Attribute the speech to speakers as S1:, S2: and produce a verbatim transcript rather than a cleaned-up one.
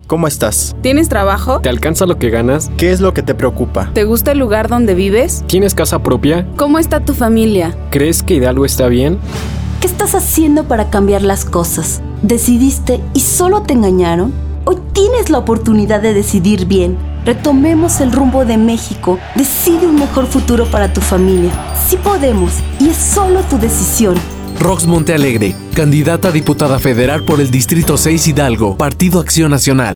S1: ¿Cómo estás?
S2: ¿Tienes trabajo?
S3: ¿Te alcanza lo que ganas?
S1: ¿Qué es lo que te preocupa?
S2: ¿Te gusta el lugar donde vives?
S3: ¿Tienes casa propia?
S2: ¿Cómo está tu familia?
S3: ¿Crees que Hidalgo está bien?
S4: ¿Qué estás haciendo para cambiar las cosas? ¿Decidiste y solo te engañaron? Hoy tienes la oportunidad de decidir bien. Retomemos el rumbo de México. Decide un mejor futuro para tu familia. Sí podemos, y es solo tu decisión.
S5: Rox Montealegre, candidata a diputada federal por el Distrito seis Hidalgo, Partido Acción Nacional.